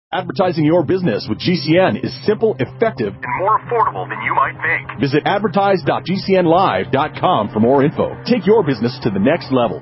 Advertising your business with GCN is simple, effective, and more affordable than you might think. Visit advertise.gcnlive.com for more info. Take your business to the next level.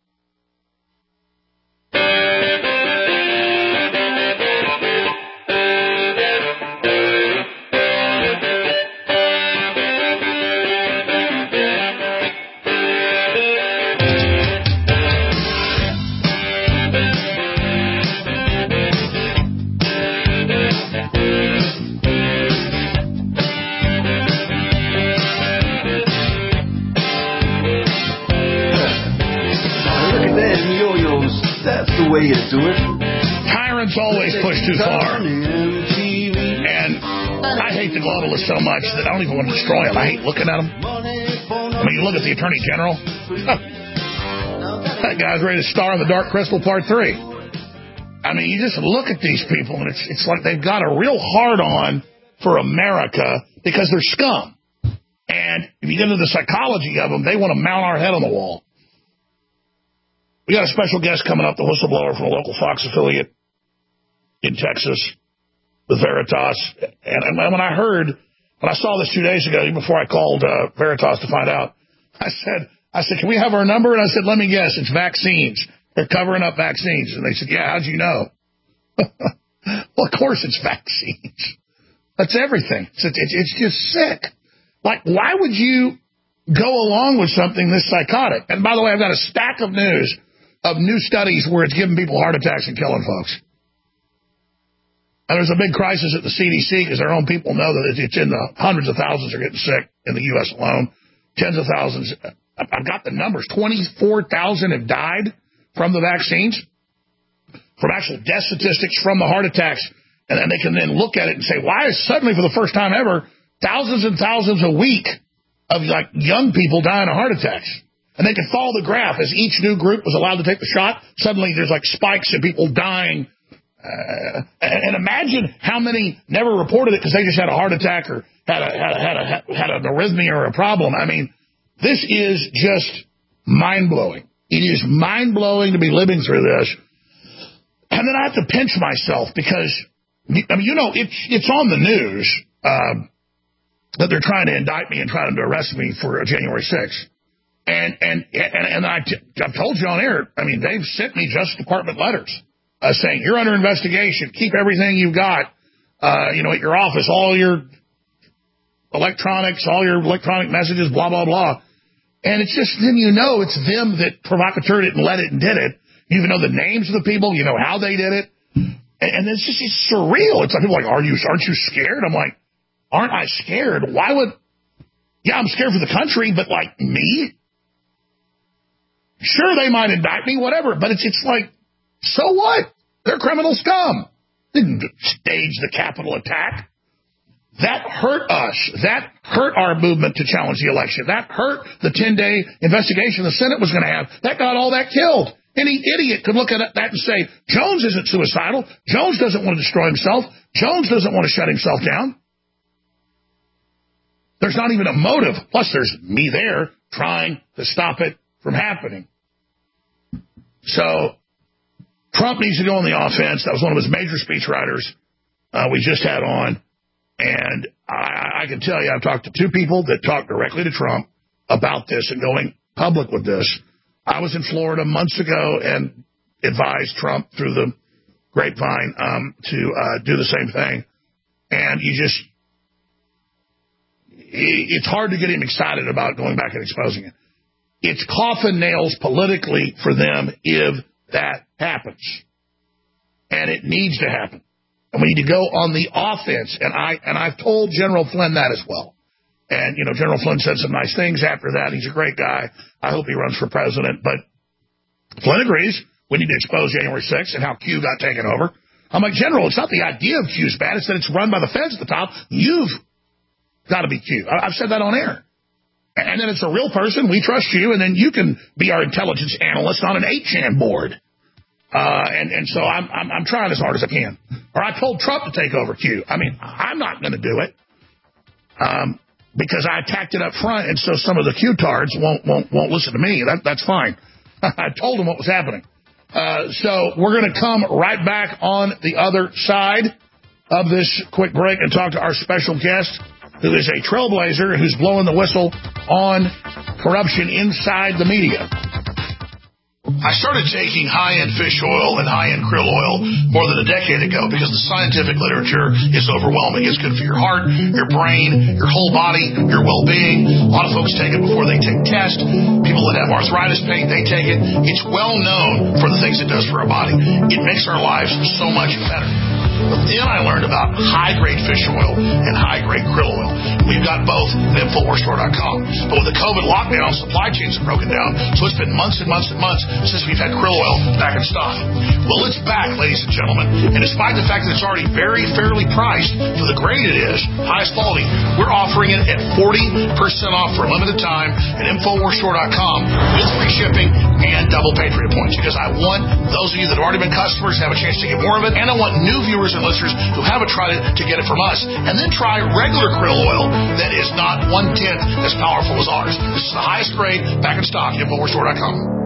Way you do it. Tyrants always push too far. And I hate the globalists so much that I don't even want to destroy them. I hate looking at them. I mean, you look at the Attorney General. That guy's ready to star in The Dark Crystal Part 3. I mean, you just look at these people, and it's like they've got a real hard-on for America because they're scum. And if you get into the psychology of them, they want to mount our head on the wall. We got a special guest coming up, the whistleblower from a local Fox affiliate in Texas with Veritas. And when I saw this 2 days ago, even before I called Veritas to find out, I said, can we have our number? And I said, let me guess, it's vaccines. They're covering up vaccines. And they said, yeah, how'd you know? Well, of course it's vaccines. That's everything. It's just sick. Like, why would you go along with something this psychotic? And by the way, I've got a stack of news of new studies where it's giving people heart attacks and killing folks. And there's a big crisis at the CDC because their own people know that it's in the hundreds of thousands are getting sick in the U.S. alone. Tens of thousands. I've got the numbers. 24,000 have died from the vaccines, from actual death statistics from the heart attacks. And then they can then look at it and say, why is suddenly for the first time ever thousands and thousands a week of like young people dying of heart attacks? And they can follow the graph as each new group was allowed to take the shot. Suddenly there's like spikes and people dying. And imagine how many never reported it because they just had a heart attack or had an arrhythmia or a problem. I mean, this is just mind-blowing. It is mind-blowing to be living through this. And then I have to pinch myself because, I mean, you know, it's on the news that they're trying to indict me and trying to arrest me for January 6th. And I've told you on air, I mean, they've sent me Justice Department letters saying, you're under investigation. Keep everything you've got, at your office, all your electronics, all your electronic messages, blah, blah, blah. And it's just, then you know it's them that provocateured it and led it and did it. You even know the names of the people. You know how they did it. And it's just it's surreal. It's like people are like, aren't you scared? I'm like, aren't I scared? Why would... Yeah, I'm scared for the country, but like me? Sure, they might indict me, whatever, but it's like, so what? They're criminal scum. Didn't stage the Capitol attack. That hurt us. That hurt our movement to challenge the election. That hurt the 10-day investigation the Senate was going to have. That got all that killed. Any idiot could look at that and say, Jones isn't suicidal. Jones doesn't want to destroy himself. Jones doesn't want to shut himself down. There's not even a motive. Plus, there's me there trying to stop it from happening. So, Trump needs to go on the offense. That was one of his major speechwriters we just had on. And I can tell you, I've talked to two people that talked directly to Trump about this and going public with this. I was in Florida months ago and advised Trump through the grapevine to do the same thing. And it's hard to get him excited about going back and exposing it. It's coffin nails politically for them if that happens. And it needs to happen. And we need to go on the offense. And I've told General Flynn that as well. And, General Flynn said some nice things after that. He's a great guy. I hope he runs for president. But Flynn agrees we need to expose January 6th and how Q got taken over. I'm like, General, it's not the idea of Q's bad. It's that it's run by the feds at the top. You've got to be Q. I've said that on air. And then it's a real person. We trust you. And then you can be our intelligence analyst on an 8chan board. And so I'm trying as hard as I can. Or I told Trump to take over Q. I mean, I'm not going to do it. Because I attacked it up front, and so some of the Q-tards won't listen to me. That's fine. I told them what was happening. So we're going to come right back on the other side of this quick break and talk to our special guest, who is a trailblazer who's blowing the whistle on corruption inside the media. I started taking high-end fish oil and high-end krill oil more than a decade ago because the scientific literature is overwhelming. It's good for your heart, your brain, your whole body, your well-being. A lot of folks take it before they take tests. People that have arthritis pain, they take it. It's well known for the things it does for our body. It makes our lives so much better. But then I learned about high-grade fish oil and high-grade krill oil. We've got both at InfoWarsStore.com. But with the COVID lockdown, supply chains have broken down, so it's been months and months and months since we've had krill oil back in stock. Well, it's back, ladies and gentlemen, and despite the fact that it's already very fairly priced for the grade it is, highest quality, we're offering it at 40% off for a limited time at InfoWarsStore.com with free shipping and double Patriot points, because I want those of you that have already been customers to have a chance to get more of it, and I want new viewers and listeners who haven't tried it to get it from us, and then try regular krill oil that is not 1/10 as powerful as ours. This is the highest grade, back in stock at InfoWarsStore.com.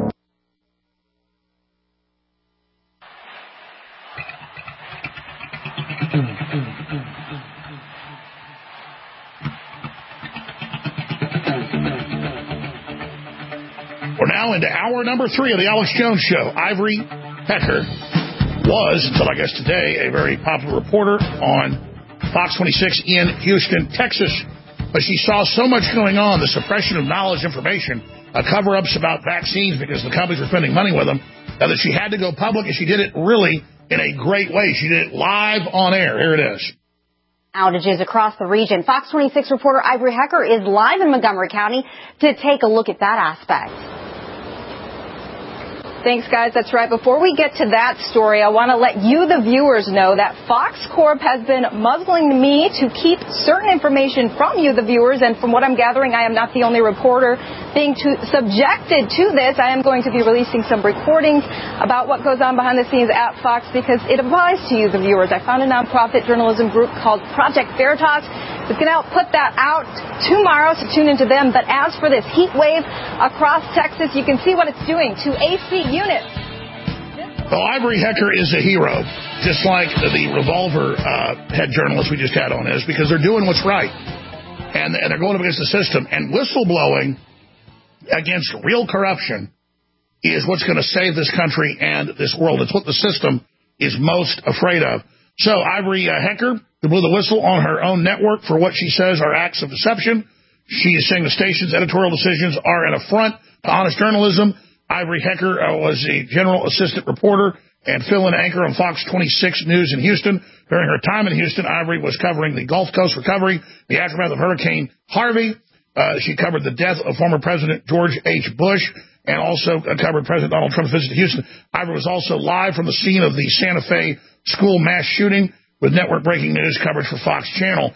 We're now into hour number 3 of the Alex Jones Show. Ivory Hecker was, until I guess today, a very popular reporter on Fox 26 in Houston, Texas. But she saw so much going on, the suppression of knowledge, information, cover-ups about vaccines because the companies were spending money with them, that she had to go public, and she did it really in a great way. She did it live on air. Here it is. Outages across the region. Fox 26 reporter Ivory Hecker is live in Montgomery County to take a look at that aspect. Thanks, guys. That's right. Before we get to that story, I want to let you, the viewers, know that Fox Corp has been muzzling me to keep certain information from you, the viewers. And from what I'm gathering, I am not the only reporter being subjected to this. I am going to be releasing some recordings about what goes on behind the scenes at Fox because it applies to you, the viewers. I found a nonprofit journalism group called Project Veritas. It's going to put that out tomorrow, so tune into them. But as for this heat wave across Texas, you can see what it's doing to AC units. Well, Ivory Hecker is a hero, just like the Revolver head journalist we just had on is, because they're doing what's right. And they're going up against the system. And whistleblowing against real corruption is what's going to save this country and this world. It's what the system is most afraid of. So Ivory Hecker, who blew the whistle on her own network for what she says are acts of deception. She is saying the station's editorial decisions are an affront to honest journalism. Ivory Hecker was a general assistant reporter and fill-in anchor on Fox 26 News in Houston. During her time in Houston, Ivory was covering the Gulf Coast recovery, the aftermath of Hurricane Harvey. She covered the death of former President George H. Bush and also covered President Donald Trump's visit to Houston. Ivory was also live from the scene of the Santa Fe school mass shooting with network breaking news coverage for Fox Channel.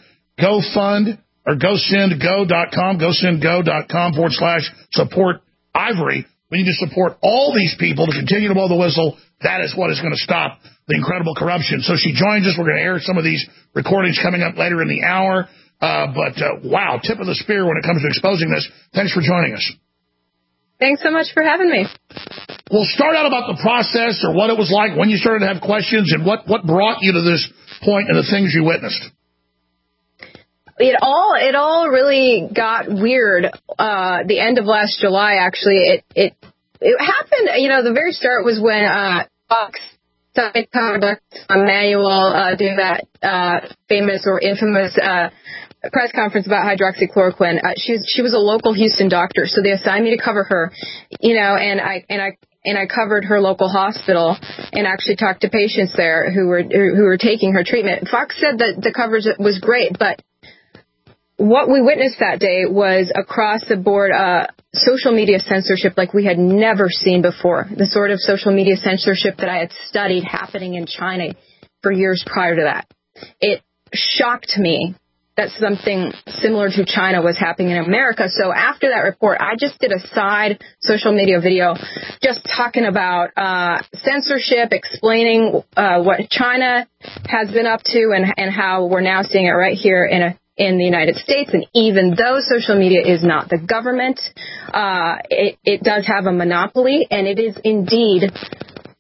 GoSendGo.com, GoSendGo.com/support Ivory. We need to support all these people to continue to blow the whistle. That is what is going to stop the incredible corruption. So she joins us. We're going to air some of these recordings coming up later in the hour. Wow, tip of the spear when it comes to exposing this. Thanks for joining us. Thanks so much for having me. We'll start out about the process or what it was like when you started to have questions and what brought you to this point and the things you witnessed. It all really got weird. The end of last July, actually, it happened. The very start was when Fox started conduct Manuel doing that famous or infamous press conference about hydroxychloroquine. She was a local Houston doctor, so they assigned me to cover her. And I covered her local hospital and actually talked to patients there who were taking her treatment. Fox said that the coverage was great, but what we witnessed that day was across the board social media censorship like we had never seen before. The sort of social media censorship that I had studied happening in China for years prior to that. It shocked me that something similar to China was happening in America. So after that report, I just did a side social media video just talking about censorship, explaining what China has been up to and how we're now seeing it right here in the United States. And even though social media is not the government, it does have a monopoly, and it is indeed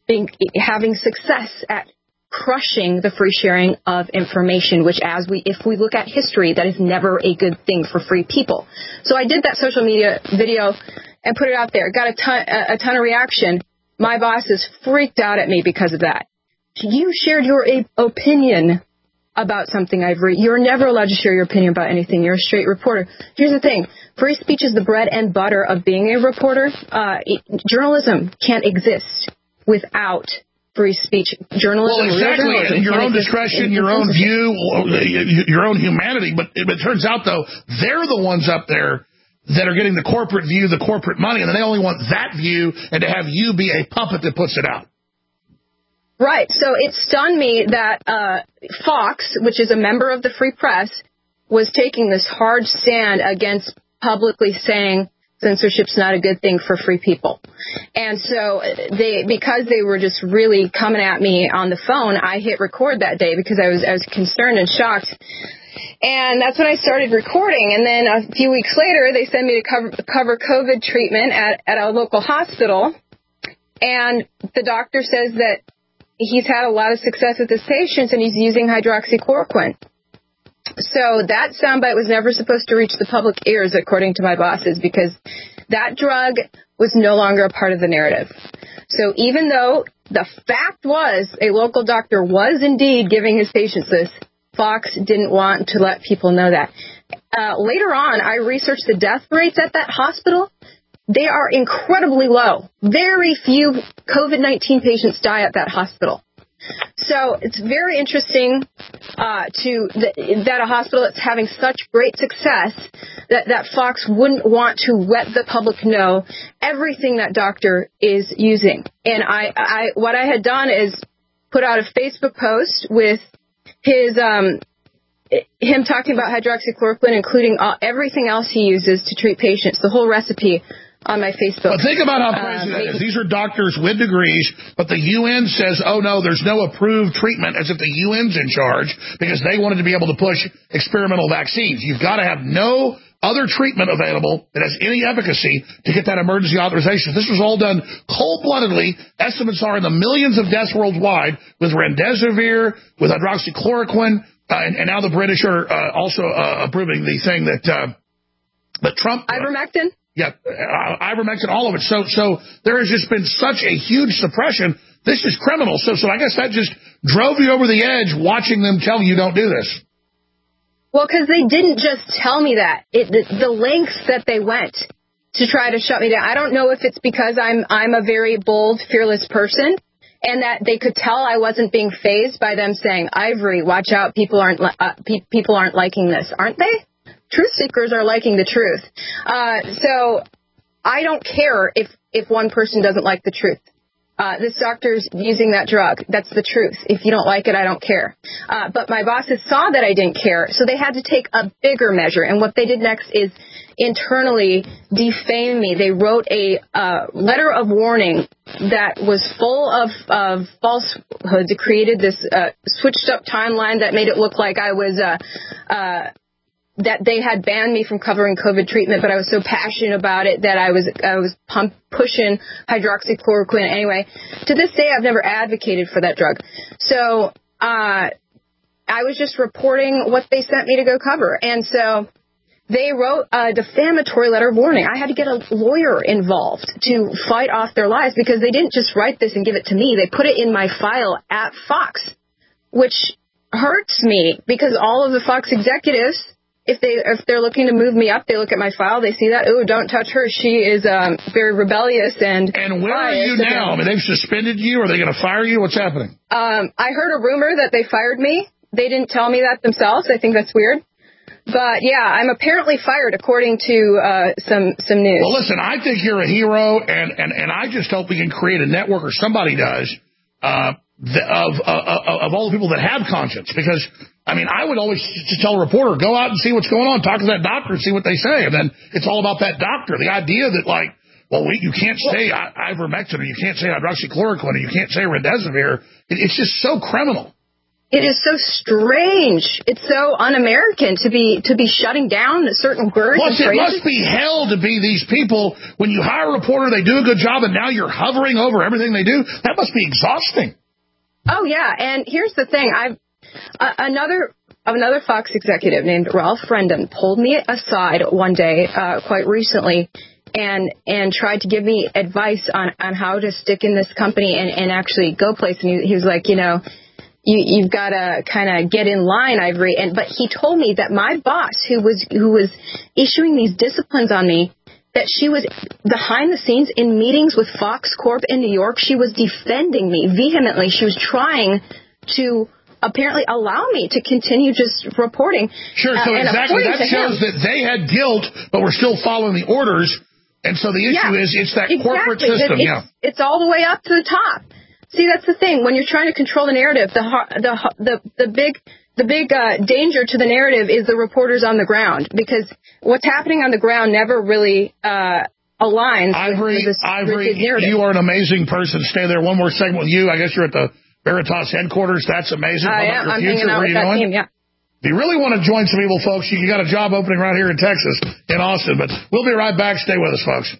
having success at crushing the free sharing of information, which if we look at history, that is never a good thing for free people. So I did that social media video and put it out there. Got a ton of reaction. My bosses freaked out at me because of that. You shared your opinion about something, Ivory. You're never allowed to share your opinion about anything. You're a straight reporter. Here's the thing. Free speech is the bread and butter of being a reporter. Journalism can't exist without free speech. Journalism, well, exactly. Your own discretion, your own view, your own humanity. But it turns out, though, they're the ones up there that are getting the corporate view, the corporate money, and they only want that view and to have you be a puppet that puts it out. Right. So it stunned me that Fox, which is a member of the Free Press, was taking this hard stand against publicly saying censorship's not a good thing for free people. And so because they were just really coming at me on the phone, I hit record that day because I was concerned and shocked. And that's when I started recording. And then a few weeks later, they sent me to cover COVID treatment at a local hospital. And the doctor says that he's had a lot of success with his patients and he's using hydroxychloroquine. So that soundbite was never supposed to reach the public ears, according to my bosses, because that drug was no longer a part of the narrative. So even though the fact was a local doctor was indeed giving his patients this, Fox didn't want to let people know that. Later on, I researched the death rates at that hospital. They are incredibly low. Very few COVID-19 patients die at that hospital. So it's very interesting that a hospital that's having such great success that Fox wouldn't want to let the public know everything that doctor is using. And what I had done is put out a Facebook post with him talking about hydroxychloroquine, including everything else he uses to treat patients, the whole recipe on my Facebook. But think about how crazy that is. These are doctors with degrees, but the UN says, oh, no, there's no approved treatment, as if the UN's in charge, because they wanted to be able to push experimental vaccines. You've got to have no other treatment available that has any efficacy to get that emergency authorization. This was all done cold-bloodedly. Estimates are in the millions of deaths worldwide with remdesivir, with hydroxychloroquine, and now the British are also approving the thing that Trump... Ivermectin? Yeah, ivermectin, all of it. So there has just been such a huge suppression. This is criminal. So I guess that just drove you over the edge watching them tell you don't do this. Well, because they didn't just tell me that. The lengths that they went to try to shut me down. I don't know if it's because I'm a very bold, fearless person, and that they could tell I wasn't being fazed by them saying, Ivory, watch out, people aren't liking this, aren't they? Truth seekers are liking the truth. So I don't care if one person doesn't like the truth. This doctor's using that drug. That's the truth. If you don't like it, I don't care. But my bosses saw that I didn't care, so they had to take a bigger measure. And what they did next is internally defame me. They wrote a letter of warning that was full of falsehoods. It created this switched up timeline that made it look like I was that they had banned me from covering COVID treatment, but I was so passionate about it that I was pushing hydroxychloroquine. Anyway, to this day, I've never advocated for that drug. So I was just reporting what they sent me to go cover. And so they wrote a defamatory letter of warning. I had to get a lawyer involved to fight off their lies because they didn't just write this and give it to me. They put it in my file at Fox, which hurts me because all of the Fox executives, if they're looking to move me up, they look at my file, they see that, oh, don't touch her. She is very rebellious and where are you now? I mean, they've suspended you? Are they going to fire you? What's happening? I heard a rumor that they fired me. They didn't tell me that themselves. I think that's weird. But, yeah, I'm apparently fired, according to some news. Well, listen, I think you're a hero, and I just hope we can create a network, or somebody does, of all the people that have conscience. Because, I mean, I would always just tell a reporter, go out and see what's going on, talk to that doctor and see what they say. And then it's all about that doctor. The idea that, like, well, you can't say ivermectin, or you can't say hydroxychloroquine, or you can't say remdesivir, it's just so criminal. It is so strange. It's so un-American to be shutting down certain words. Plus, it must be hell to be these people. When you hire a reporter, they do a good job, and now you're hovering over everything they do. That must be exhausting. Oh, yeah. And here's the thing. Another Fox executive named Ralph Rendon pulled me aside one day quite recently and tried to give me advice on how to stick in this company and actually go place. And he was like, you've got to kind of get in line, Ivory. But he told me that my boss, who was issuing these disciplines on me, that she was behind the scenes in meetings with Fox Corp in New York. She was defending me vehemently. She was trying to apparently allow me to continue just reporting. Sure, so exactly. That shows that they had guilt, but we're still following the orders. And so the issue is it's that corporate system. It's all the way up to the top. See, that's the thing. When you're trying to control the narrative, the big danger to the narrative is the reporters on the ground, because what's happening on the ground never really aligns with this rigid narrative. You are an amazing person. Stay there. One more segment with you. I guess you're at the Veritas headquarters. That's amazing. I'm hanging out with that team, yeah. If you really want to join some evil folks, you got a job opening right here in Texas, in Austin. But we'll be right back. Stay with us, folks.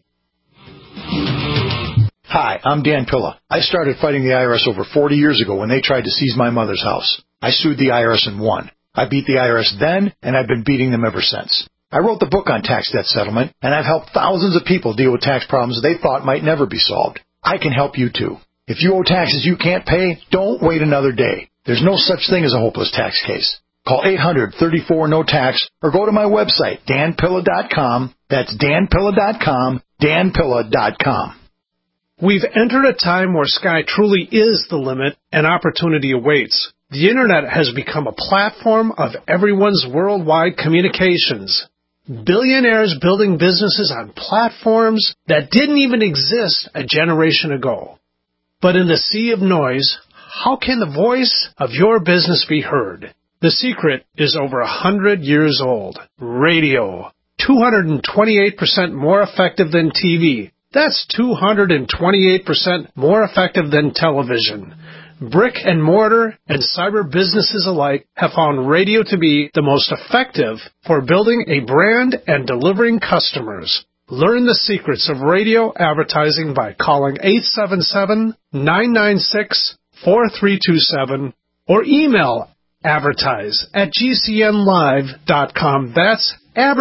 Hi, I'm Dan Pilla. I started fighting the IRS over 40 years ago when they tried to seize my mother's house. I sued the IRS and won. I beat the IRS then, and I've been beating them ever since. I wrote the book on tax debt settlement, and I've helped thousands of people deal with tax problems they thought might never be solved. I can help you, too. If you owe taxes you can't pay, don't wait another day. There's no such thing as a hopeless tax case. Call 800-34-NO-TAX or go to my website, danpilla.com. That's danpilla.com, danpilla.com. We've entered a time where sky truly is the limit and opportunity awaits. The Internet has become a platform of everyone's worldwide communications. Billionaires building businesses on platforms that didn't even exist a generation ago. But in the sea of noise, how can the voice of your business be heard? The secret is over 100 years old. Radio. 228% more effective than TV. That's 228% more effective than television. Brick and mortar and cyber businesses alike have found radio to be the most effective for building a brand and delivering customers. Learn the secrets of radio advertising by calling 877-996-4327 or email advertise@gcnlive.com. That's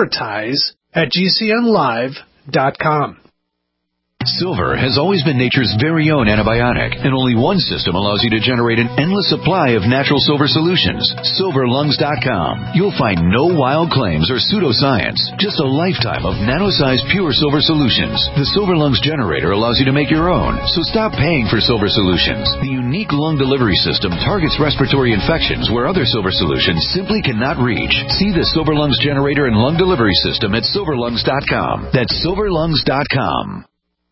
advertise@gcnlive.com. Silver has always been nature's very own antibiotic, and only one system allows you to generate an endless supply of natural silver solutions. SilverLungs.com. You'll find no wild claims or pseudoscience, just a lifetime of nano-sized pure silver solutions. The Silver Lungs generator allows you to make your own, so stop paying for silver solutions. The unique lung delivery system targets respiratory infections where other silver solutions simply cannot reach. See the Silver Lungs generator and lung delivery system at SilverLungs.com. That's SilverLungs.com.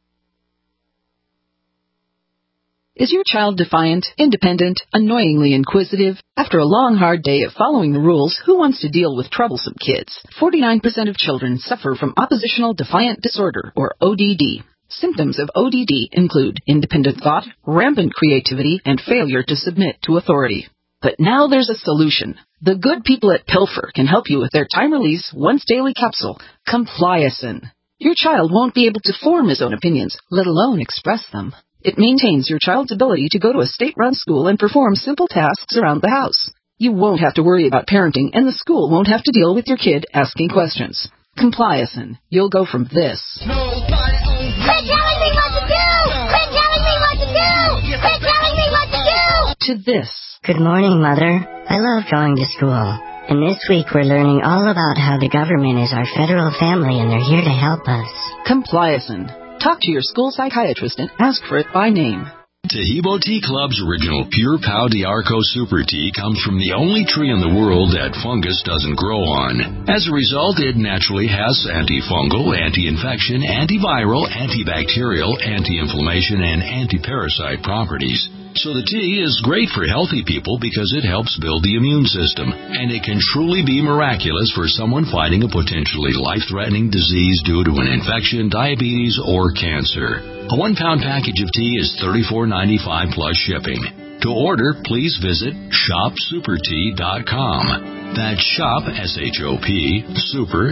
Is your child defiant, independent, annoyingly inquisitive? After a long, hard day of following the rules, who wants to deal with troublesome kids? 49% of children suffer from oppositional defiant disorder, or ODD. Symptoms of ODD include independent thought, rampant creativity, and failure to submit to authority. But now there's a solution. The good people at Pilfer can help you with their time-release, once-daily capsule, Compliacin. Your child won't be able to form his own opinions, let alone express them. It maintains your child's ability to go to a state-run school and perform simple tasks around the house. You won't have to worry about parenting, and the school won't have to deal with your kid asking questions. Compliacin. You'll go from this. Quit telling me what to do! Quit telling me what to do! Quit telling me what to do! To this. Good morning, Mother. I love going to school. And this week we're learning all about how the government is our federal family and they're here to help us. Compliacin. Talk to your school psychiatrist and ask for it by name. Tahibo Tea Club's original Pure Pau d'Arco Super Tea comes from the only tree in the world that fungus doesn't grow on. As a result, it naturally has antifungal, anti-infection, antiviral, antibacterial, anti-inflammation, and anti-parasite properties. So the tea is great for healthy people because it helps build the immune system, and it can truly be miraculous for someone fighting a potentially life-threatening disease due to an infection, diabetes, or cancer. A 1-pound package of tea is $34.95 plus shipping. To order, please visit shopsupertea.com. That's shop, S-H-O-P, super,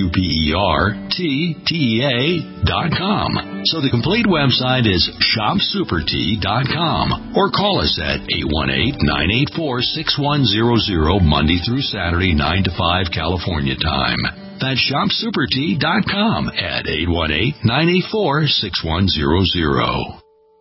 SUPERTEA.com. So the complete website is shopsupertea.com. Or call us at 818-984-6100 Monday through Saturday, 9 to 5 California time. That's shopsupertea.com at 818-984-6100.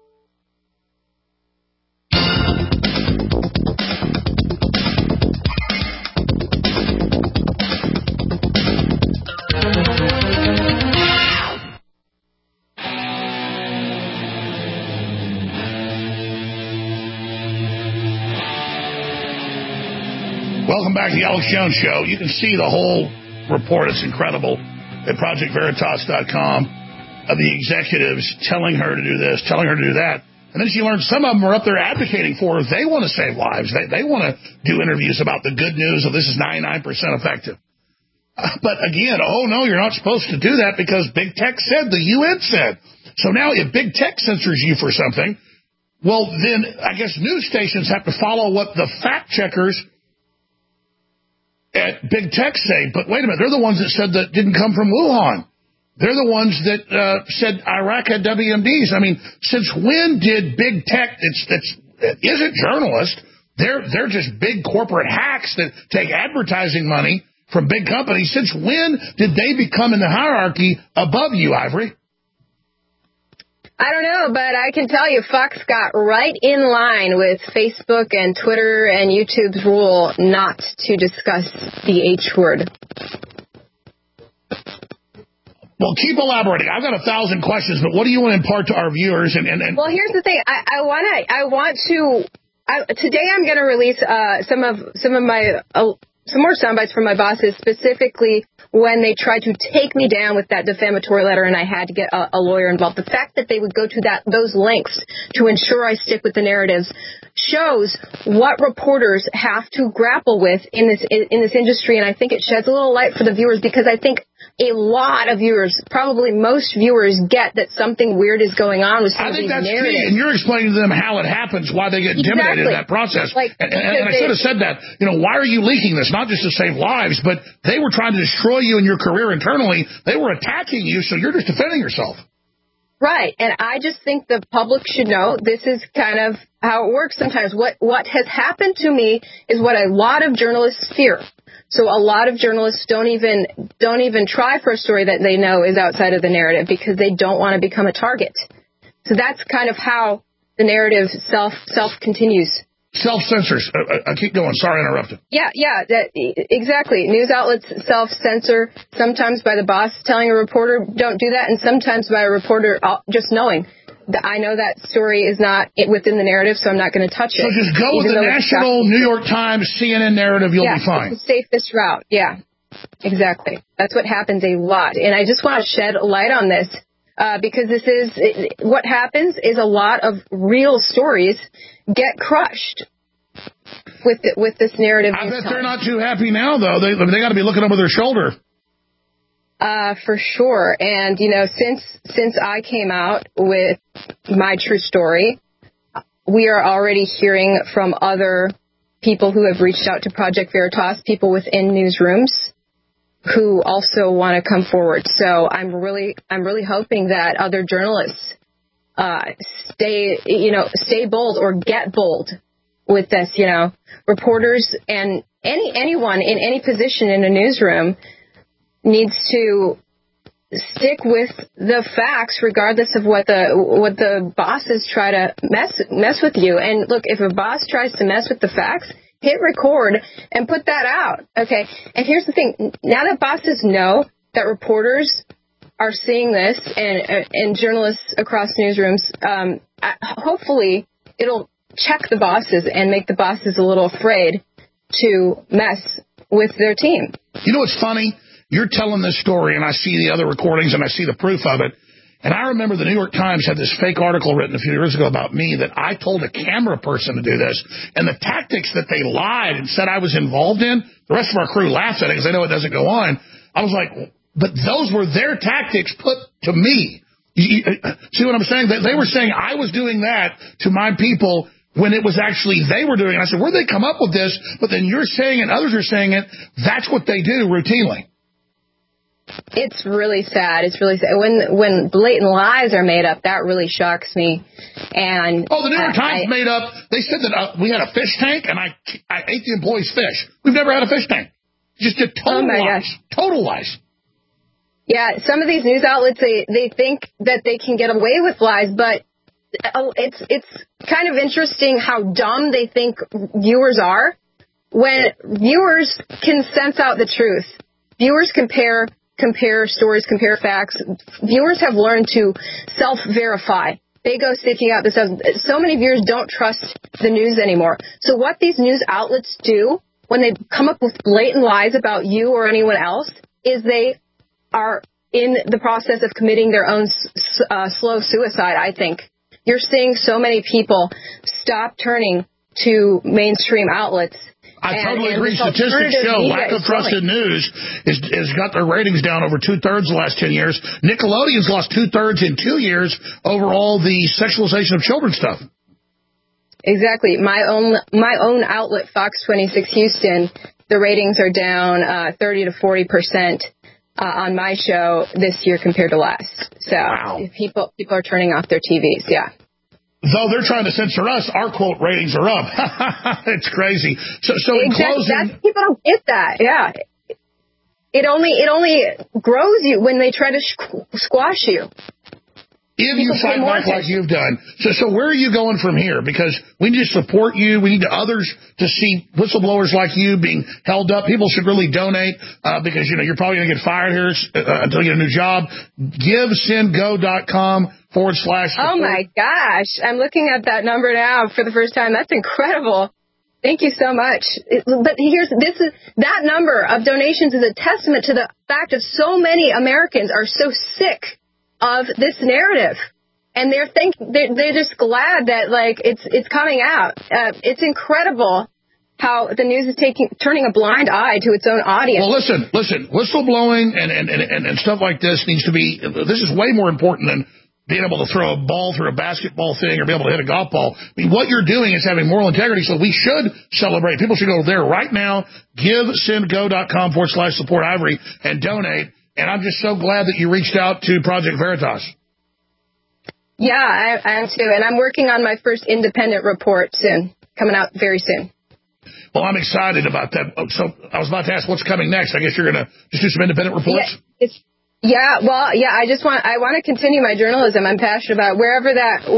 Welcome back to the Alex Jones Show. You can see the whole report. It's incredible at ProjectVeritas.com of the executives telling her to do this, telling her to do that. And then she learned some of them are up there advocating for her. They want to save lives. They want to do interviews about the good news of this is 99% effective. But again, oh, no, you're not supposed to do that because Big Tech said, the UN said. So now if Big Tech censors you for something, well, then I guess news stations have to follow what the fact checkers at Big Tech say. But wait a minute, they're the ones that said that didn't come from Wuhan. They're the ones that said Iraq had WMDs. I mean, since when did Big Tech, that isn't journalists, they're just big corporate hacks that take advertising money from big companies. Since when did they become in the hierarchy above you, Ivory? I don't know, but I can tell you Fox got right in line with Facebook and Twitter and YouTube's rule not to discuss the H word. Well, keep elaborating. I've got 1,000 questions, but what do you want to impart to our viewers? And well, here's the thing. Today I'm going to release some more sound bites from my bosses, specifically when they tried to take me down with that defamatory letter and I had to get a lawyer involved. The fact that they would go to those lengths to ensure I stick with the narratives shows what reporters have to grapple with in this industry, and I think it sheds a little light for the viewers because I think a lot of viewers, probably most viewers, get that something weird is going on with some of these narratives. I think that's key, and you're explaining to them how it happens, why they get intimidated in that process. And I should have said that. Why are you leaking this? Not just to save lives, but they were trying to destroy you and your career internally. They were attacking you, so you're just defending yourself. Right, and I just think the public should know this is kind of how it works sometimes. What has happened to me is what a lot of journalists fear. So a lot of journalists don't even try for a story that they know is outside of the narrative because they don't want to become a target. So that's kind of how the narrative self continues. Self-censors. I keep going. Sorry, I interrupted. Yeah, exactly. News outlets self-censor, sometimes by the boss telling a reporter, don't do that, and sometimes by a reporter just knowing. I know that story is not within the narrative, so I'm not going to touch it. So just go with the national New York Times, CNN narrative, you'll be fine. It's the safest route. Yeah, exactly. That's what happens a lot. And I just want to shed light on this because what happens is a lot of real stories get crushed with this narrative. I bet they're not too happy now, though. They got to be looking over their shoulder. For sure. And, since I came out with my true story, we are already hearing from other people who have reached out to Project Veritas, people within newsrooms who also want to come forward. So I'm really hoping that other journalists stay bold or get bold with this, reporters and anyone in any position in a newsroom needs to stick with the facts regardless of what the bosses try to mess with you. And look, if a boss tries to mess with the facts, hit record and put that out. Okay. And here's the thing. Now that bosses know that reporters are seeing this and journalists across newsrooms, hopefully it'll check the bosses and make the bosses a little afraid to mess with their team. You know what's funny? You're telling this story, and I see the other recordings, and I see the proof of it. And I remember the New York Times had this fake article written a few years ago about me that I told a camera person to do this. And the tactics that they lied and said I was involved in, the rest of our crew laughed at it because they know it doesn't go on. I was like, but those were their tactics put to me. See what I'm saying? They were saying I was doing that to my people when it was actually they were doing it. I said, where'd they come up with this? But then you're saying it, others are saying it. That's what they do routinely. It's really sad. It's really sad. When blatant lies are made up, that really shocks me. And the New York Times made up, they said that we had a fish tank, and I ate the employees' fish. We've never had a fish tank. Just a total lies. Gosh. Total lies. Yeah, some of these news outlets, they think that they can get away with lies, but it's kind of interesting how dumb they think viewers are when viewers can sense out the truth. Viewers compare stories, compare facts. Viewers have learned to self-verify. They go seeking out the stuff. So many viewers don't trust the news anymore. So what these news outlets do when they come up with blatant lies about you or anyone else is they are in the process of committing their own slow suicide, I think. You're seeing so many people stop turning to mainstream outlets. I totally agree. Statistics show lack of trusted news has got their ratings down over 2/3 the last 10 years. Nickelodeon's lost 2/3 in 2 years over all the sexualization of children stuff. Exactly. My own outlet, Fox 26 Houston, the ratings are down 30 to 40% on my show this year compared to last. So people are turning off their TVs. Yeah. Though they're trying to censor us, our quote ratings are up. It's crazy. So in closing, people don't get that. Yeah, it only grows you when they try to squash you. If you fight back like you've done. So where are you going from here? Because we need to support you. We need others to see whistleblowers like you being held up. People should really donate because, you're probably going to get fired here until you get a new job. GiveSendGo.com/support. Oh, my gosh. I'm looking at that number now for the first time. That's incredible. Thank you so much. But that number of donations is a testament to the fact that so many Americans are so sick of this narrative, and they're just glad that it's coming out. It's incredible how the news is turning a blind eye to its own audience. Well, listen, whistleblowing and stuff like this needs to be. This is way more important than being able to throw a ball through a basketball thing or be able to hit a golf ball. I mean, what you're doing is having moral integrity, so we should celebrate. People should go there right now. GiveSendGo.com/support Ivory and donate. And I'm just so glad that you reached out to Project Veritas. Yeah, I am too. And I'm working on my first independent report soon, coming out very soon. Well, I'm excited about that. So I was about to ask what's coming next. I guess you're going to just do some independent reports? I want to continue my journalism. I'm passionate about wherever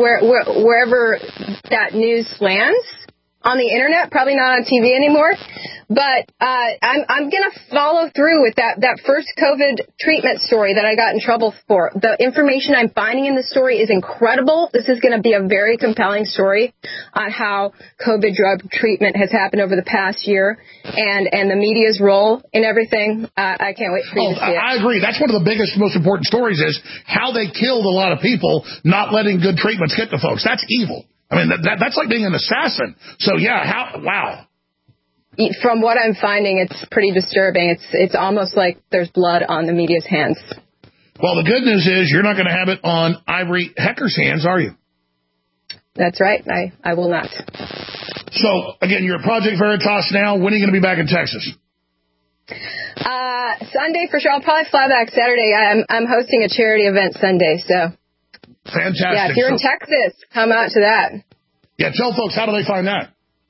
that news lands on the internet, probably not on TV anymore. But I'm going to follow through with that first COVID treatment story that I got in trouble for. The information I'm finding in the story is incredible. This is going to be a very compelling story on how COVID drug treatment has happened over the past year and the media's role in everything. I can't wait for you to see it. I agree. That's one of the biggest, most important stories is how they killed a lot of people not letting good treatments get to folks. That's evil. I mean, that's like being an assassin. So, yeah, wow. From what I'm finding, it's pretty disturbing. It's almost like there's blood on the media's hands. Well, the good news is you're not going to have it on Ivory Hecker's hands, are you? That's right. I will not. So, again, you're at Project Veritas now. When are you going to be back in Texas? Sunday for sure. I'll probably fly back Saturday. I'm hosting a charity event Sunday, so. Fantastic. Yeah, if you're in Texas, come out to that. Yeah, tell folks, how do they find that?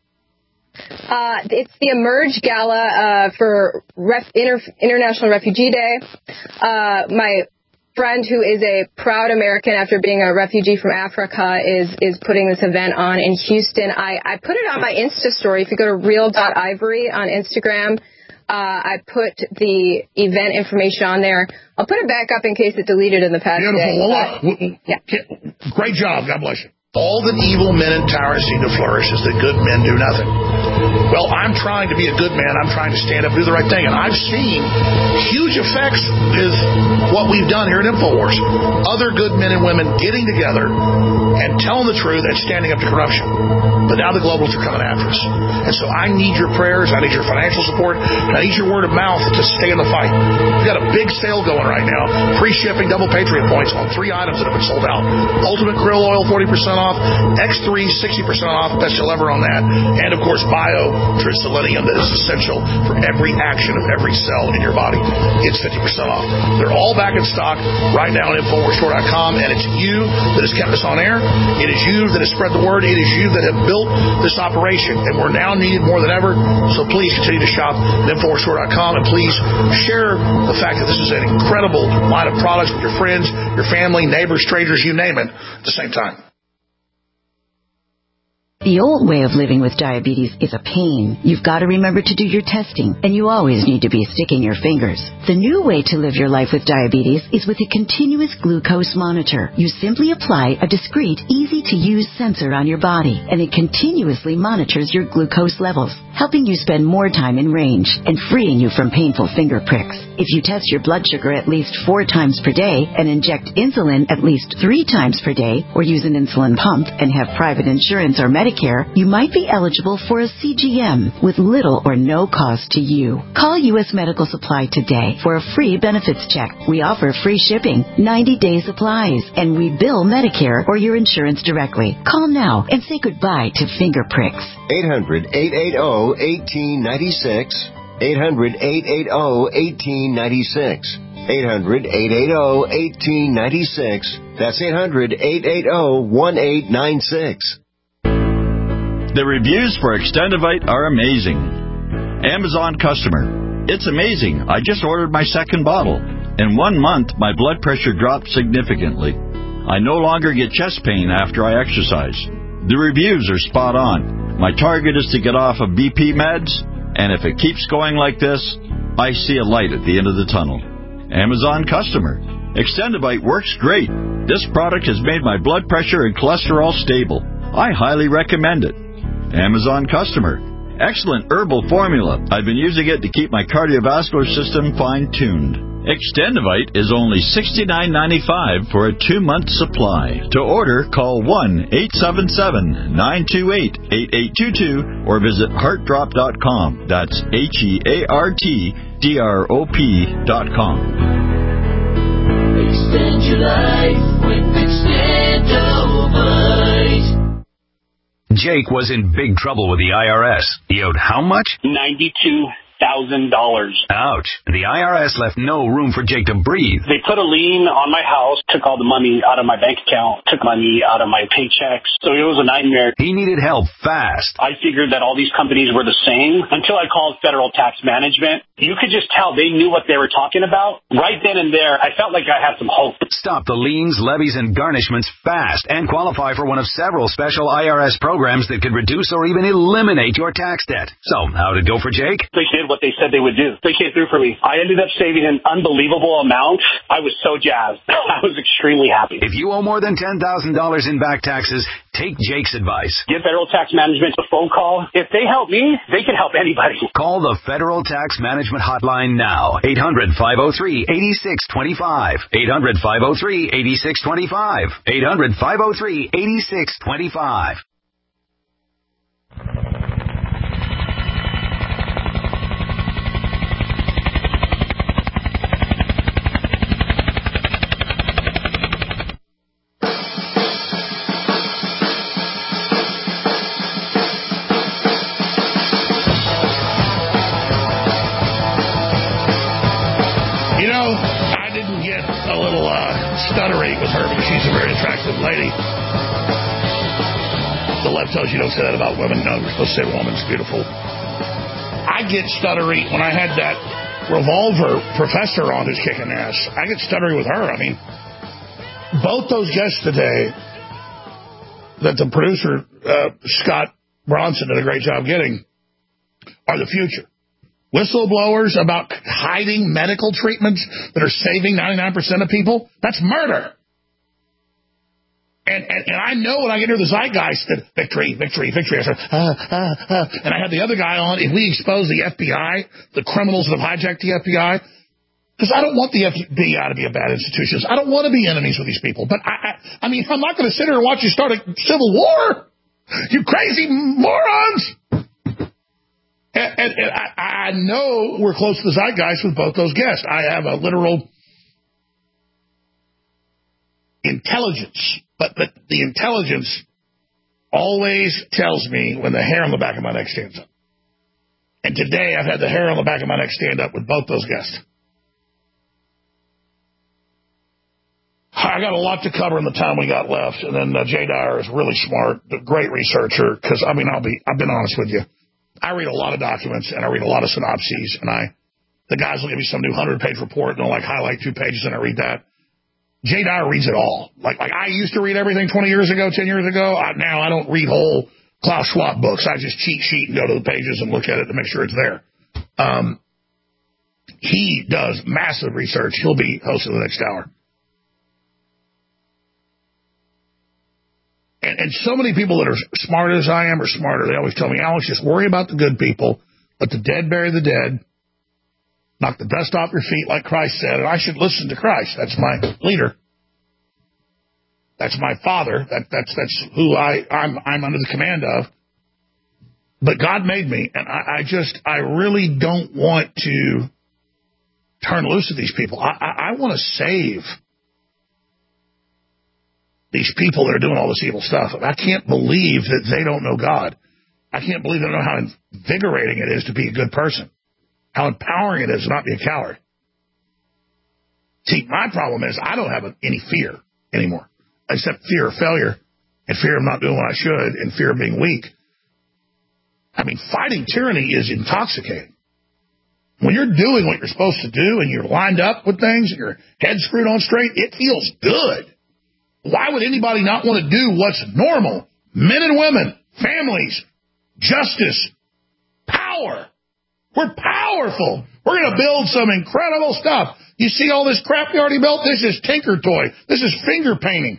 It's the Emerge Gala for International Refugee Day. My friend, who is a proud American after being a refugee from Africa, is putting this event on in Houston. I put it on my Insta story. If you go to real.ivory on Instagram, I put the event information on there. I'll put it back up in case it deleted in the past day. Beautiful. Great job. God bless you. All that evil men and tyrants seem to flourish is that good men do nothing. Well, I'm trying to be a good man. I'm trying to stand up and do the right thing. And I've seen huge effects with what we've done here at InfoWars. Other good men and women getting together and telling the truth and standing up to corruption. But now the globalists are coming after us. And so I need your prayers. I need your financial support. And I need your word of mouth to stay in the fight. We've got a big sale going right now. Free shipping, double Patriot points on 3 items that have been sold out. Ultimate Krill Oil, 40% off. off. X3, 60% off. Best you'll ever on that. And, of course, Bio-Tris Selenium that is essential for every action of every cell in your body. It's 50% off. They're all back in stock right now on InfoWarsStore.com, and it's you that has kept us on air. It is you that has spread the word. It is you that have built this operation, and we're now needed more than ever. So please continue to shop at InfoWarsStore.com, and please share the fact that this is an incredible line of products with your friends, your family, neighbors, strangers, you name it, at the same time. The old way of living with diabetes is a pain. You've got to remember to do your testing, and you always need to be sticking your fingers. The new way to live your life with diabetes is with a continuous glucose monitor. You simply apply a discreet, easy-to-use sensor on your body, and it continuously monitors your glucose levels, helping you spend more time in range and freeing you from painful finger pricks. If you test your blood sugar at least 4 times per day and inject insulin at least 3 times per day, or use an insulin pump and have private insurance or Medicare, you might be eligible for a CGM with little or no cost to you. Call U.S. Medical Supply today for a free benefits check. We offer free shipping, 90-day supplies, and we bill Medicare or your insurance directly. Call now and say goodbye to finger pricks. 800-880-1896. 800-880-1896. 800-880-1896. That's 800-880-1896. The reviews for Extendivite are amazing. Amazon customer. It's amazing. I just ordered my second bottle. In 1 month, my blood pressure dropped significantly. I no longer get chest pain after I exercise. The reviews are spot on. My target is to get off of BP meds, and if it keeps going like this, I see a light at the end of the tunnel. Amazon customer. Extendivite works great. This product has made my blood pressure and cholesterol stable. I highly recommend it. Amazon customer. Excellent herbal formula. I've been using it to keep my cardiovascular system fine-tuned. Extendivite is only $69.95 for a 2-month supply. To order, call 1-877-928-8822 or visit heartdrop.com. That's HEARTDROP.com. Extend your life with Extendivite. Jake was in big trouble with the IRS. He owed how much? $92,000. Ouch. The IRS left no room for Jake to breathe. They put a lien on my house, took all the money out of my bank account, took money out of my paychecks. So it was a nightmare. He needed help fast. I figured that all these companies were the same until I called Federal Tax Management. You could just tell they knew what they were talking about. Right then and there, I felt like I had some hope. Stop the liens, levies, and garnishments fast and qualify for one of several special IRS programs that could reduce or even eliminate your tax debt. So, how did it go for Jake? They did what they said they would do. They came through for me. I ended up saving an unbelievable amount. I was so jazzed. I was extremely happy. If you owe more than $10,000 in back taxes, take Jake's advice. Give Federal Tax Management a phone call. If they help me, they can help anybody. Call the Federal Tax Management hotline now. 800-503-8625. 800-503-8625. 800-503-8625. Stuttery with her because she's a very attractive lady. The left tells you don't say that about women. No, you're supposed to say a woman's beautiful. I get stuttery when I had that revolver professor on who's kicking ass. I get stuttery with her. I mean, both those guests today that the producer, Scott Bronson, did a great job getting are the future. Whistleblowers about hiding medical treatments that are saving 99% of people, that's murder. And I know when I get near the zeitgeist that victory, victory, victory. I said, and I had the other guy on, if we expose the FBI, the criminals that have hijacked the FBI, because I don't want the FBI to be a bad institution. I don't want to be enemies with these people. But, I mean, I'm not going to sit here and watch you start a civil war. You crazy morons. And I know we're close to the zeitgeist with both those guests. I have a literal intelligence, but the intelligence always tells me when the hair on the back of my neck stands up. And today I've had the hair on the back of my neck stand up with both those guests. I got a lot to cover in the time we got left, and then Jay Dyer is really smart, a great researcher, because, I mean, I've been honest with you. I read a lot of documents, and I read a lot of synopses, and the guys will give me some new 100-page report, and they'll, like, highlight 2 pages, and I read that. Jay Dyer reads it all. Like I used to read everything 20 years ago, 10 years ago. Now I don't read whole Klaus Schwab books. I just cheat sheet and go to the pages and look at it to make sure it's there. He does massive research. He'll be host of the next hour. And so many people that are smart as I am or smarter, they always tell me, Alex, just worry about the good people. Let the dead bury the dead. Knock the dust off your feet like Christ said. And I should listen to Christ. That's my leader. That's my father. That's who I'm under the command of. But God made me. And I really don't want to turn loose of these people. I want to save these people that are doing all this evil stuff. I can't believe that they don't know God. I can't believe they don't know how invigorating it is to be a good person. How empowering it is to not be a coward. See, my problem is I don't have any fear anymore, except fear of failure and fear of not doing what I should and fear of being weak. I mean, fighting tyranny is intoxicating. When you're doing what you're supposed to do and you're lined up with things and your head's screwed on straight, it feels good. Why would anybody not want to do what's normal? Men and women, families, justice, power. We're powerful. We're going to build some incredible stuff. You see all this crap we already built? This is Tinker Toy. This is finger painting.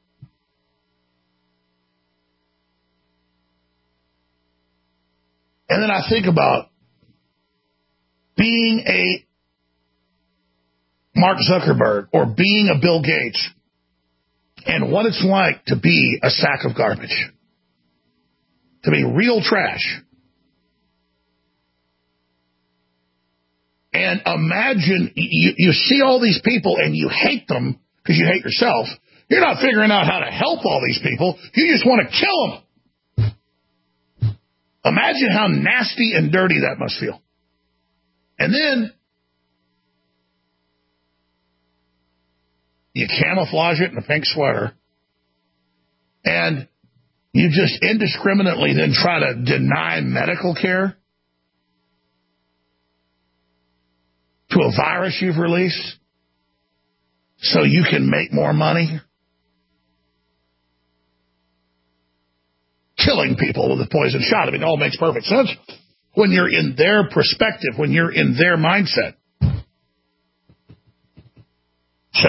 And then I think about being a Mark Zuckerberg or being a Bill Gates and what it's like to be a sack of garbage, to be real trash. And imagine you see all these people and you hate them because you hate yourself. You're not figuring out how to help all these people. You just want to kill them. Imagine how nasty and dirty that must feel. And then you camouflage it in a pink sweater and you just indiscriminately then try to deny medical care to a virus you've released so you can make more money? Killing people with a poison shot. I mean, it all makes perfect sense when you're in their perspective, when you're in their mindset. So,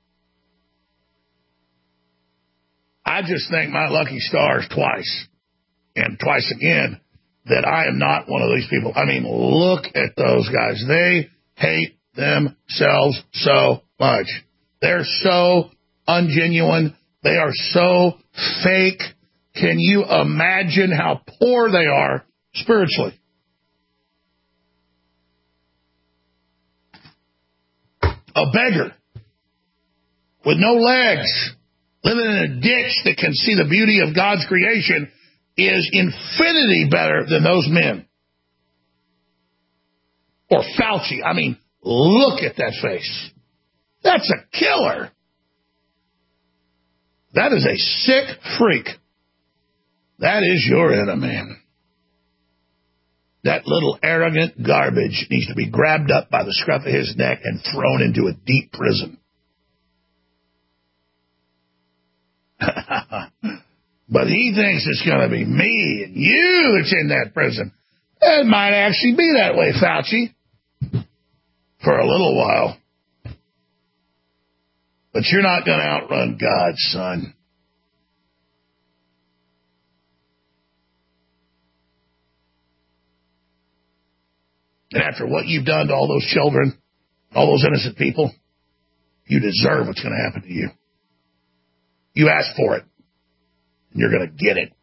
I just thank my lucky stars twice, and twice again, that I am not one of these people. I mean, look at those guys. They hate themselves so much. They're so ungenuine. They are so fake. Can you imagine how poor they are spiritually? A beggar with no legs, living in a ditch that can see the beauty of God's creation is infinity better than those men. Or Fauci. I mean, look at that face. That's a killer. That is a sick freak. That is your enemy. That little arrogant garbage needs to be grabbed up by the scruff of his neck and thrown into a deep prison. But he thinks it's going to be me and you that's in that prison. It might actually be that way, Fauci, for a little while. But you're not going to outrun God, son. And after what you've done to all those children, all those innocent people, you deserve what's going to happen to you. You asked for it, and you're going to get it.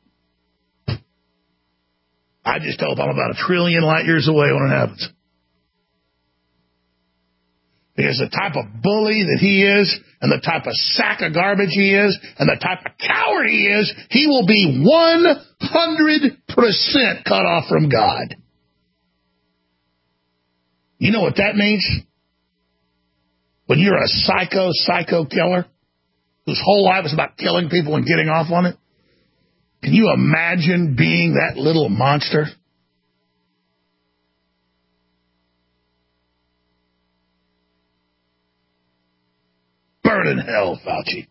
I just hope I'm about 1 trillion light years away when it happens. Because the type of bully that he is, and the type of sack of garbage he is, and the type of coward he is, he will be 100% cut off from God. You know what that means? When you're a psycho killer, whose whole life is about killing people and getting off on it, can you imagine being that little monster? Burn in hell, Fauci.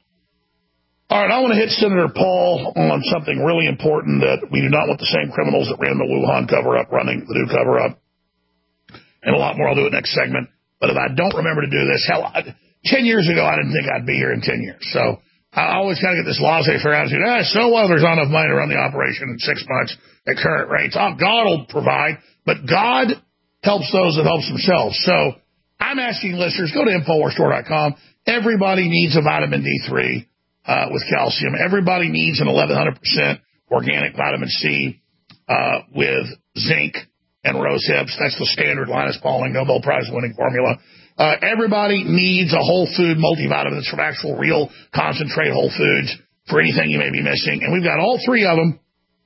All right, I want to hit Senator Paul on something really important, that we do not want the same criminals that ran the Wuhan cover-up running the new cover-up. And a lot more. I'll do it next segment. But if I don't remember to do this, 10 years ago, I didn't think I'd be here in 10 years. So I always kind of get this laissez-faire attitude. So well, there's not enough money to run the operation in 6 months at current rates. God will provide. But God helps those that helps themselves. So I'm asking listeners, go to InfoWarsStore.com. Everybody needs a vitamin D3 with calcium. Everybody needs an 1100% organic vitamin C with zinc and rose hips. That's the standard Linus Pauling Nobel Prize winning formula. Everybody needs a whole food multivitamin that's from actual real concentrate whole foods for anything you may be missing. And we've got all three of them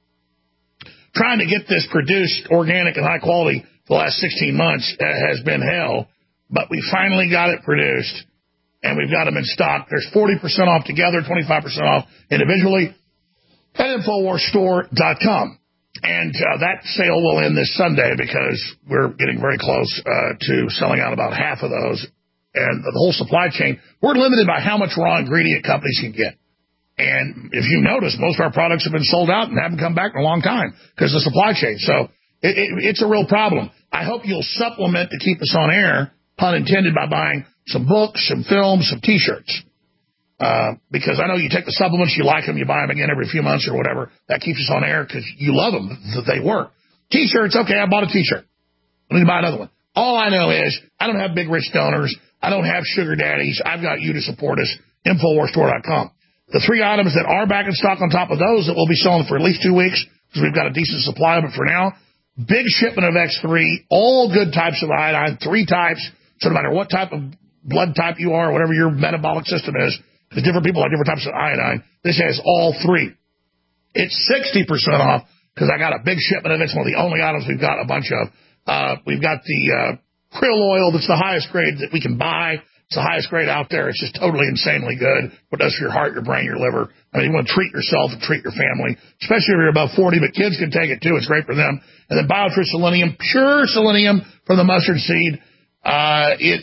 trying to get this produced organic and high quality for the last 16 months has been hell. But we finally got it produced, and we've got them in stock. There's 40% off together, 25% off individually at InfoWarsStore.com. And that sale will end this Sunday because we're getting very close to selling out about half of those. And the whole supply chain, we're limited by how much raw ingredient companies can get. And if you notice, most of our products have been sold out and haven't come back in a long time because of the supply chain. So it's a real problem. I hope you'll supplement to keep us on air, pun intended, by buying some books, some films, some T-shirts. Because I know you take the supplements, you like them, you buy them again every few months or whatever. That keeps us on air because you love them, that they work. T-shirts, okay, I bought a T-shirt. I need to buy another one. All I know is I don't have big rich donors. I don't have sugar daddies. I've got you to support us, InfoWarsStore.com. The three items that are back in stock on top of those that we'll be selling for at least 2 weeks because we've got a decent supply of it for now. Big shipment of X3, all good types of iodine, 3 types. So no matter what type of blood type you are, whatever your metabolic system is, because different people have different types of iodine. This has all 3. It's 60% off because I got a big shipment of it. It's one of the only items we've got a bunch of. We've got the krill oil that's the highest grade that we can buy. It's the highest grade out there. It's just totally insanely good. What it does for your heart, your brain, your liver. I mean, you want to treat yourself and treat your family, especially if you're above 40, but kids can take it too. It's great for them. And then BioTrue Selenium, pure selenium from the mustard seed. It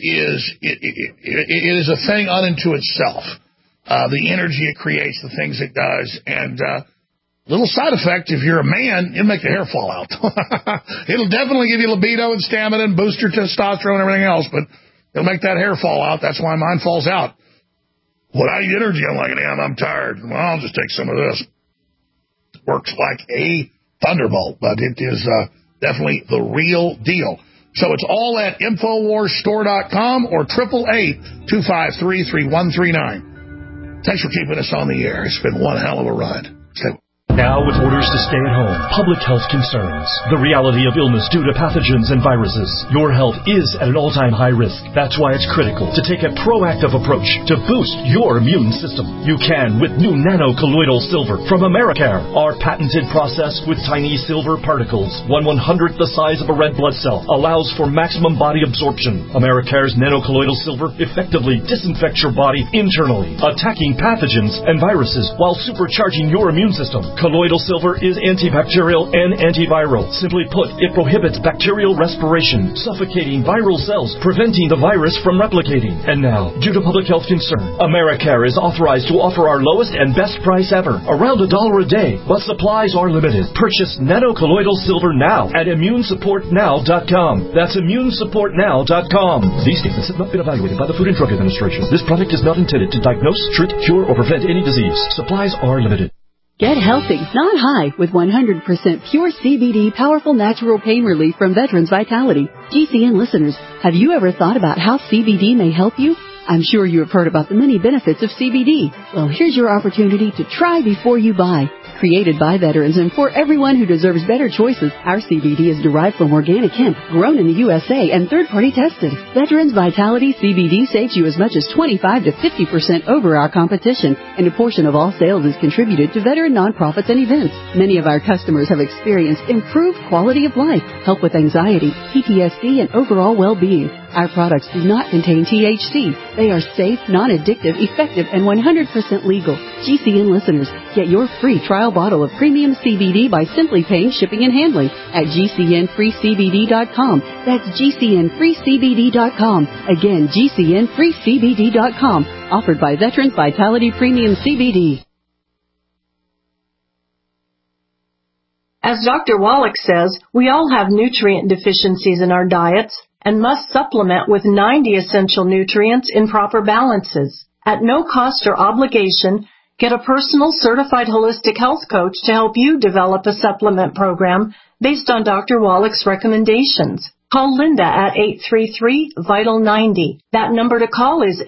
is a thing unto itself. The energy it creates, the things it does, and little side effect, if you're a man, it'll make the hair fall out. It'll definitely give you libido and stamina and boost your testosterone and everything else, but it'll make that hair fall out. That's why mine falls out. What I need energy, I'm like, damn, I'm tired. Well, I'll just take some of this. Works like a thunderbolt, but it is definitely the real deal. So it's all at InfoWarsStore.com or 888-253-3139. Thanks for keeping us on the air. It's been one hell of a ride. Now, with orders to stay at home, public health concerns, the reality of illness due to pathogens and viruses, your health is at an all-time high risk. That's why it's critical to take a proactive approach to boost your immune system. You can with new nano-colloidal silver from Americare. Our patented process with tiny silver particles, 1/100th the size of a red blood cell, allows for maximum body absorption. Americare's nano-colloidal silver effectively disinfects your body internally, attacking pathogens and viruses while supercharging your immune system. Colloidal silver is antibacterial and antiviral. Simply put, it prohibits bacterial respiration, suffocating viral cells, preventing the virus from replicating. And now, due to public health concern, Americare is authorized to offer our lowest and best price ever, around $1 a day, but supplies are limited. Purchase nano-colloidal silver now at ImmuneSupportNow.com. That's ImmuneSupportNow.com. These statements have not been evaluated by the Food and Drug Administration. This product is not intended to diagnose, treat, cure, or prevent any disease. Supplies are limited. Get healthy, not high, with 100% pure CBD powerful natural pain relief from Veterans Vitality. GCN listeners, have you ever thought about how CBD may help you? I'm sure you have heard about the many benefits of CBD. Well, here's your opportunity to try before you buy. Created by veterans and for everyone who deserves better choices, our CBD is derived from organic hemp, grown in the USA and third-party tested. Veterans Vitality CBD saves you as much as 25 to 50% over our competition, and a portion of all sales is contributed to veteran nonprofits and events. Many of our customers have experienced improved quality of life, help with anxiety, PTSD, and overall well-being. Our products do not contain THC. They are safe, non-addictive, effective, and 100% legal. GCN listeners, get your free trial bottle of premium CBD by simply paying shipping and handling at GCNFreeCBD.com. That's GCNFreeCBD.com. Again, GCNFreeCBD.com. Offered by Veterans Vitality Premium CBD. As Dr. Wallach says, we all have nutrient deficiencies in our diets and must supplement with 90 essential nutrients in proper balances. At no cost or obligation, get a personal certified holistic health coach to help you develop a supplement program based on Dr. Wallach's recommendations. Call Linda at 833-VITAL-90. That number to call is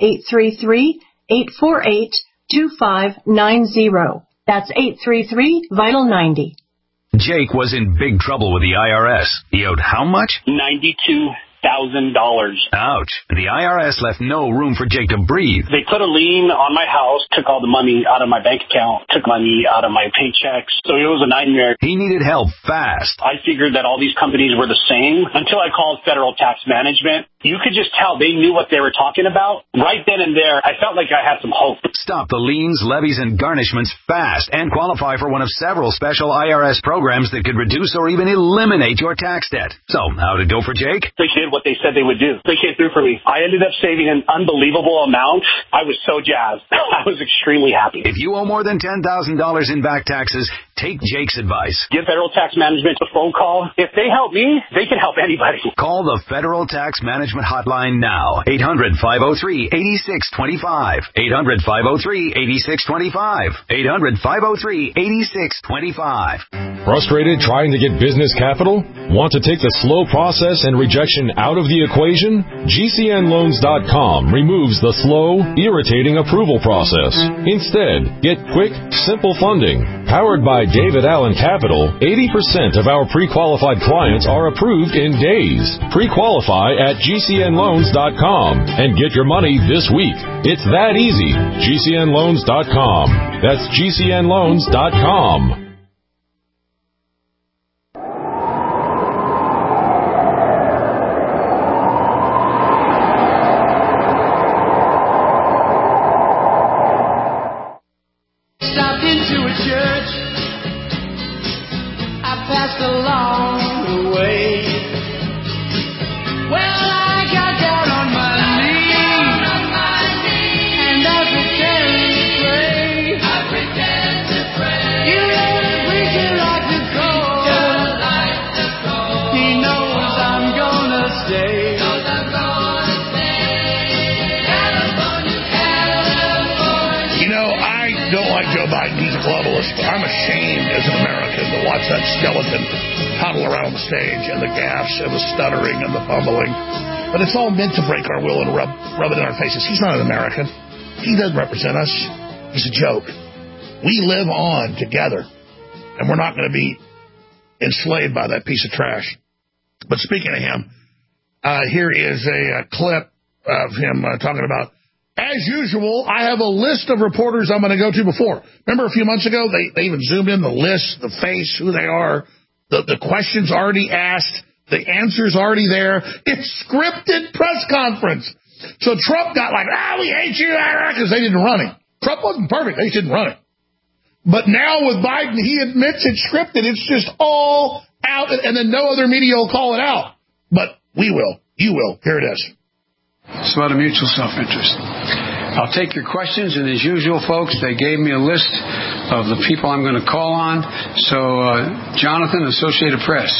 833-848-2590. That's 833-VITAL-90. Jake was in big trouble with the IRS. He owed how much? $92,000. Ouch. The IRS left no room for Jake to breathe. They put a lien on my house, took all the money out of my bank account, took money out of my paychecks. So it was a nightmare. He needed help fast. I figured that all these companies were the same until I called Federal Tax Management. You could just tell they knew what they were talking about. Right then and there, I felt like I had some hope. Stop the liens, levies, and garnishments fast and qualify for one of several special IRS programs that could reduce or even eliminate your tax debt. So, how'd it go for Jake? They did what they said they would do. They came through for me. I ended up saving an unbelievable amount. I was so jazzed. I was extremely happy. If you owe more than $10,000 in back taxes, take Jake's advice. Give Federal Tax Management a phone call. If they help me, they can help anybody. Call the Federal Tax Management hotline now. 800-503-8625. 800-503-8625. 800-503-8625. Frustrated trying to get business capital? Want to take the slow process and rejection out of the equation? GCNLoans.com removes the slow, irritating approval process. Instead, get quick, simple funding. Powered by David Allen Capital, 80% of our pre-qualified clients are approved in days. Pre-qualify at GCNLoans.com and get your money this week. It's that easy. GCNLoans.com. That's GCNLoans.com. Stopped into a church. I passed along the way. Well, I got down on my knees, and I pretend to pray. You know the preacher like the cold. He knows I'm gonna stay. You know, I don't like Joe Biden. He's a globalist. I'm ashamed as an American to watch that skeleton toddle around the stage and the gaffes and the stuttering and the fumbling. But it's all meant to break our will and rub it in our faces. He's not an American. He doesn't represent us. He's a joke. We live on together, and we're not going to be enslaved by that piece of trash. But speaking of him, here is a clip of him talking about, as usual, I have a list of reporters I'm going to go to before. Remember a few months ago, they even zoomed in the list, the face, who they are, the questions already asked, the answers already there. It's scripted press conference. So Trump got like, we hate you, because they didn't run him. Trump wasn't perfect. They didn't run him. But now with Biden, he admits it's scripted. It's just all out, and then no other media will call it out. But we will. You will. Here it is. It's about a mutual self-interest. I'll take your questions, and as usual, folks, they gave me a list of the people I'm going to call on. So, Jonathan, Associated Press.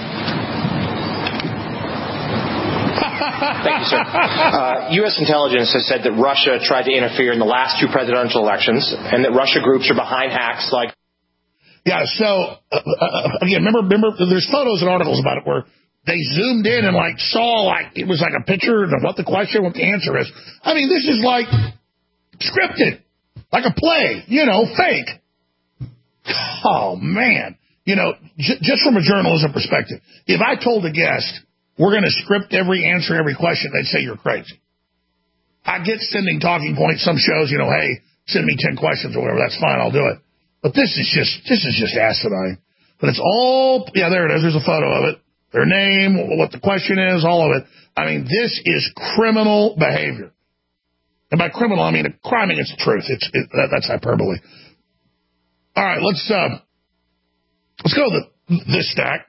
Thank you, sir. U.S. intelligence has said that Russia tried to interfere in the last two presidential elections, and that Russia groups are behind acts like... Yeah, so, again, remember, there's photos and articles about it where they zoomed in and saw it was like a picture of what the question, what the answer is. I mean, this is like scripted, like a play, fake. Oh, man. You know, just from a journalism perspective, if I told a guest, we're going to script every answer, every question, they'd say you're crazy. I get sending talking points, some shows, you know, hey, send me 10 questions or whatever, that's fine, I'll do it. But this is just asinine. But it's all, yeah, there it is, there's a photo of it. Their name, what the question is, all of it. I mean, this is criminal behavior. And by criminal, I mean a crime against the truth. That's hyperbole. All right, let's go to this stack.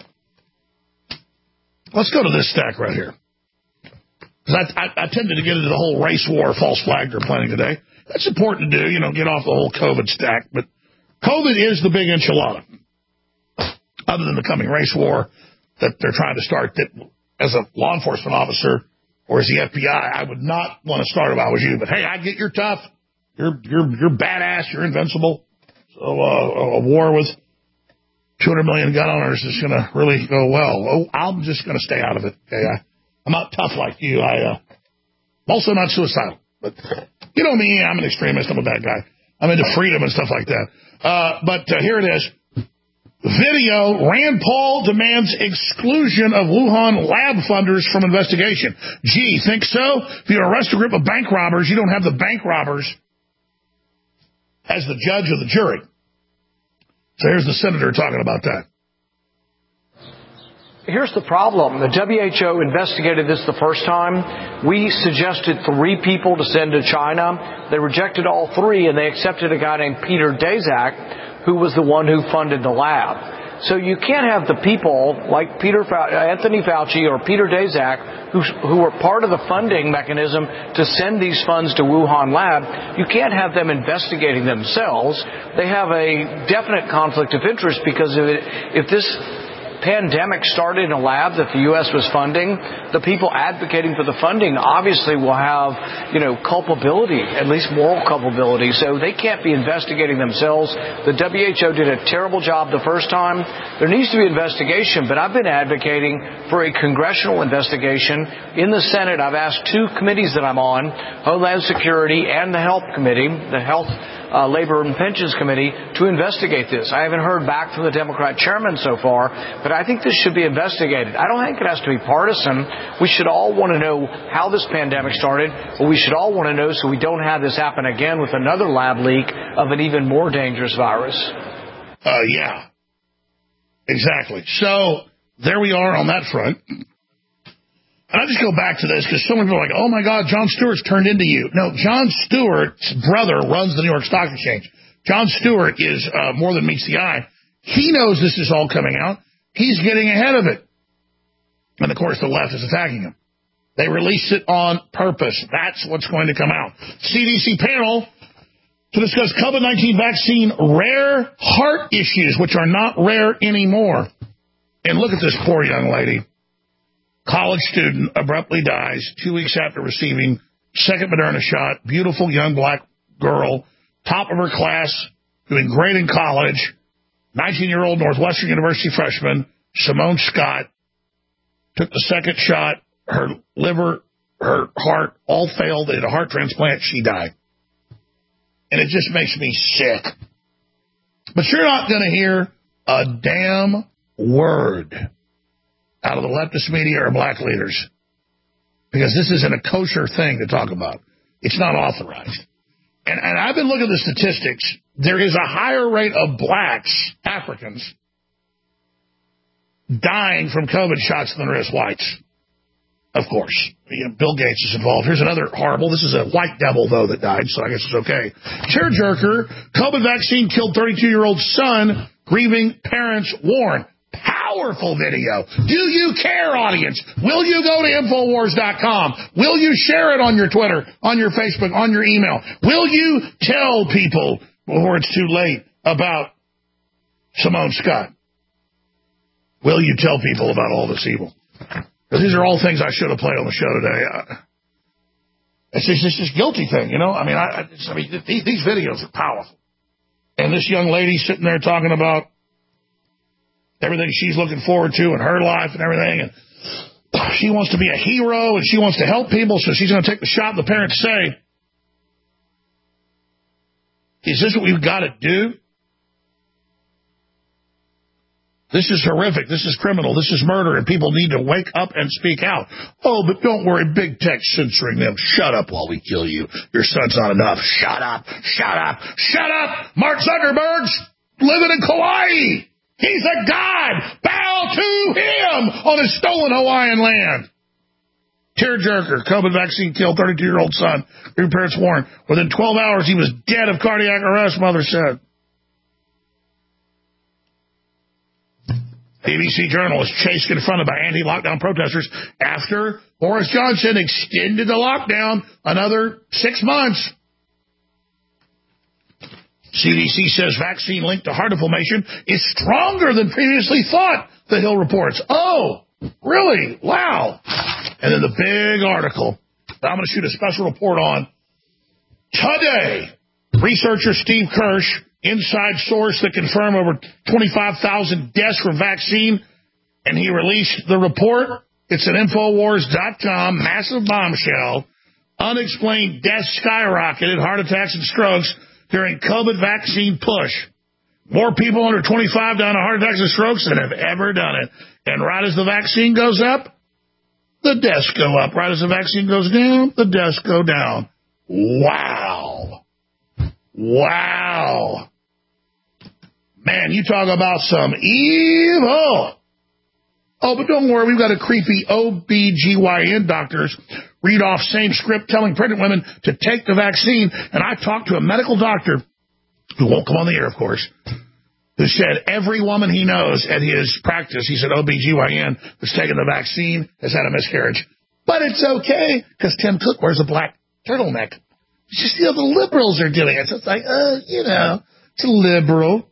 Let's go to this stack right here. Because I tended to get into the whole race war, false flag they're planning today. That's important to do, you know, get off the whole COVID stack. But COVID is the big enchilada. Other than the coming race war that they're trying to start, that as a law enforcement officer or as the FBI, I would not want to start if I was you. But hey, I get you're tough. You're badass. You're invincible. So a war with 200 million gun owners is going to really go well. Oh, I'm just going to stay out of it. Okay, I'm not tough like you. I'm also not suicidal. But you know me, I'm an extremist. I'm a bad guy. I'm into freedom and stuff like that. But here it is. Video, Rand Paul demands exclusion of Wuhan lab funders from investigation. Gee, think so? If you arrest a group of bank robbers, you don't have the bank robbers as the judge or the jury. So here's the senator talking about that. Here's the problem. The WHO investigated this the first time. We suggested 3 people to send to China. They rejected all 3, and they accepted a guy named Peter Daszak, who was the one who funded the lab. So you can't have the people like Anthony Fauci or Peter Daszak who were part of the funding mechanism to send these funds to Wuhan lab. You can't have them investigating themselves. They have a definite conflict of interest because if this pandemic started in a lab that the U.S. was funding, the people advocating for the funding obviously will have, culpability, at least moral culpability. So they can't be investigating themselves. The WHO did a terrible job the first time. There needs to be investigation, but I've been advocating for a congressional investigation. In the Senate, I've asked 2 committees that I'm on, Homeland Security and the Health Committee, the Health Labor and Pensions Committee, to investigate this. I haven't heard back from the Democrat chairman so far, but I think this should be investigated. I don't think it has to be partisan. We should all want to know how this pandemic started, but we should all want to know so we don't have this happen again with another lab leak of an even more dangerous virus. Yeah, exactly. So there we are on that front. And I just go back to this because so many people are like, oh, my God, Jon Stewart's turned into you. No, Jon Stewart's brother runs the New York Stock Exchange. Jon Stewart is more than meets the eye. He knows this is all coming out. He's getting ahead of it. And, of course, the left is attacking him. They release it on purpose. That's what's going to come out. CDC panel to discuss COVID-19 vaccine rare heart issues, which are not rare anymore. And look at this poor young lady. College student abruptly dies 2 weeks after receiving second Moderna shot. Beautiful young black girl, top of her class, doing great in college. 19-year-old Northwestern University freshman, Simone Scott, took the second shot. Her liver, her heart, all failed. They did a heart transplant. She died. And it just makes me sick. But you're not going to hear a damn word out of the leftist media or black leaders, because this isn't a kosher thing to talk about. It's not authorized. And I've been looking at the statistics. There is a higher rate of blacks, Africans, dying from COVID shots than there is whites. Of course. Bill Gates is involved. Here's another horrible. This is a white devil, though, that died, so I guess it's okay. Tearjerker, COVID vaccine killed 32-year-old son, grieving parents warn. Powerful video. Do you care, audience? Will you go to Infowars.com? Will you share it on your Twitter, on your Facebook, on your email? Will you tell people before it's too late about Simone Scott? Will you tell people about all this evil? Because these are all things I should have played on the show today. It's just this guilty thing, these videos are powerful. And this young lady sitting there talking about everything she's looking forward to in her life and everything. And she wants to be a hero and she wants to help people, so she's going to take the shot. The parents say, is this what we've got to do? This is horrific. This is criminal. This is murder, and people need to wake up and speak out. Oh, but don't worry, big tech's censoring them. Shut up while we kill you. Your son's not enough. Shut up. Shut up. Shut up. Mark Zuckerberg's living in Kauai. He's a god. Bow to him on his stolen Hawaiian land. Tearjerker, COVID vaccine killed 32-year-old son. Parents warned. Within 12 hours, he was dead of cardiac arrest, mother said. BBC journalist chased confronted by anti-lockdown protesters after Boris Johnson extended the lockdown another 6 months. CDC says vaccine linked to heart inflammation is stronger than previously thought, the Hill reports. Oh, really? Wow. And then the big article that I'm going to shoot a special report on today. Researcher Steve Kirsch, inside source that confirmed over 25,000 deaths from vaccine, and he released the report. It's at Infowars.com, massive bombshell. Unexplained deaths skyrocketed, heart attacks and strokes during COVID vaccine push. More people under 25 dying of heart attacks and strokes than have ever done it. And right as the vaccine goes up, the deaths go up. Right as the vaccine goes down, the deaths go down. Wow. Wow. Man, you talk about some evil. Oh, but don't worry, we've got a creepy OBGYN doctors read off same script telling pregnant women to take the vaccine. And I talked to a medical doctor, who won't come on the air, of course, who said every woman he knows at his practice, he said OBGYN, that's taken the vaccine has had a miscarriage. But it's okay, because Tim Cook wears a black turtleneck. It's just, the liberals are doing it. So it's like, it's a liberal.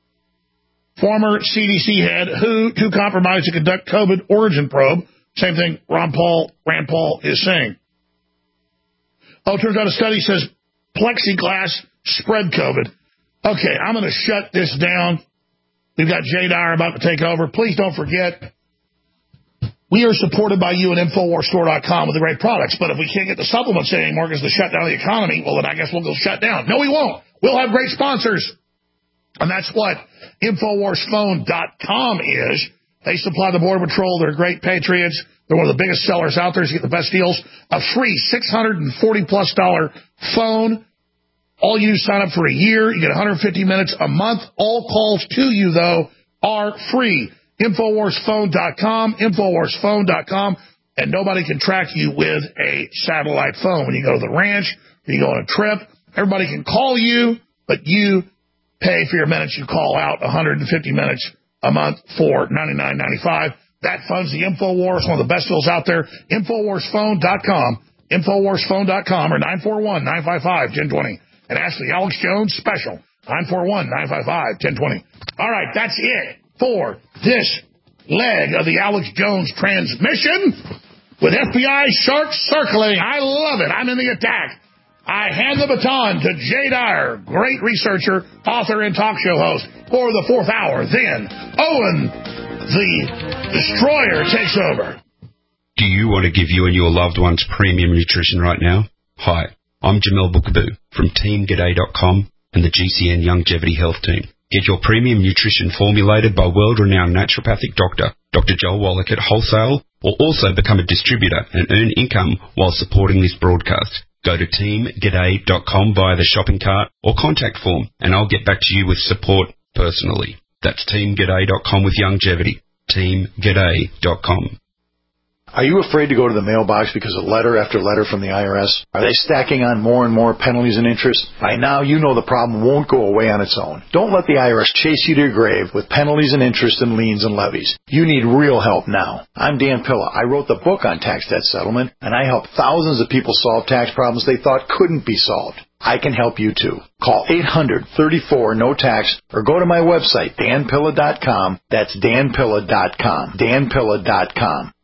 Former CDC head who too compromised to conduct COVID origin probe. Same thing Rand Paul is saying. Oh, it turns out a study says plexiglass spread COVID. Okay, I'm going to shut this down. We've got Jay Dyer about to take over. Please don't forget, we are supported by you at InfoWarsStore.com with the great products. But if we can't get the supplements in anymore because of the shutdown of the economy, well, then I guess we'll go shut down. No, we won't. We'll have great sponsors. And that's what InfoWarsPhone.com is. They supply the Border Patrol. They're great patriots. They're one of the biggest sellers out there. So you get the best deals. A free $640+ phone. All you do is sign up for a year. You get 150 minutes a month. All calls to you, though, are free. InfoWarsPhone.com, InfoWarsPhone.com. And nobody can track you with a satellite phone. When you go to the ranch, when you go on a trip, everybody can call you, but you pay for your minutes. You call out 150 minutes a month for $99.95. That funds the InfoWars, one of the best deals out there. InfoWarsPhone.com, InfoWarsPhone.com, or 941-955-1020. And ask the Alex Jones special, 941-955-1020. All right, that's it for this leg of the Alex Jones transmission with FBI sharks circling. I love it. I'm in the attack. I hand the baton to Jay Dyer, great researcher, author, and talk show host for the fourth hour. Then Owen, the Destroyer, takes over. Do you want to give you and your loved ones premium nutrition right now? Hi, I'm Jamel Bookaboo from TeamGaday.com and the GCN Longevity Health Team. Get your premium nutrition formulated by world-renowned naturopathic doctor, Dr. Joel Wallach at Wholesale, or also become a distributor and earn income while supporting this broadcast. Go to teamgaday.com via the shopping cart or contact form, and I'll get back to you with support personally. That's teamgaday.com with longevity. Teamgaday.com. Are you afraid to go to the mailbox because of letter after letter from the IRS? Are they stacking on more and more penalties and interest? By now, you know the problem won't go away on its own. Don't let the IRS chase you to your grave with penalties and interest and liens and levies. You need real help now. I'm Dan Pilla. I wrote the book on tax debt settlement, and I help thousands of people solve tax problems they thought couldn't be solved. I can help you too. Call 800-34-NO-TAX or go to my website, danpilla.com. That's danpilla.com. danpilla.com.